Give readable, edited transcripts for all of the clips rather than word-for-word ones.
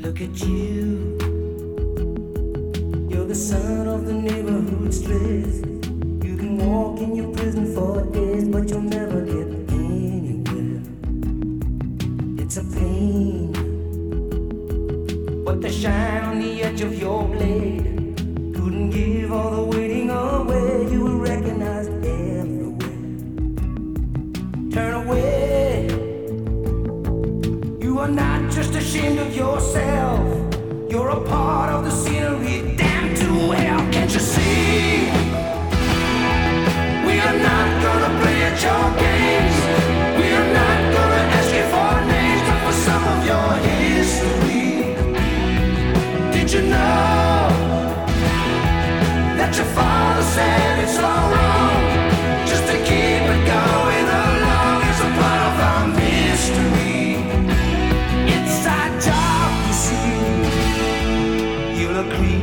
Look at you. You're the son of the neighborhood stress. You can walk in your prison for days, but you'll never get anywhere. It's a pain. But the shine on the edge of your blade couldn't give all the waiting away. You were recognized everywhere. Turn away. You are not just ashamed of yourself. You're a part of the scenery. Damn to hell, can't you see? We are not gonna play at your games. We are not gonna ask you for names, but for some of your history. Did you know that your father said it's all wrong? Just to keep it going along is a part of our mystery. Inside job, you see, you'll agree.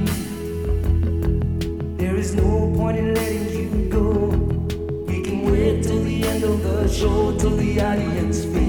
There is no point in letting you go. We can wait till the end of the show, till the audience feels.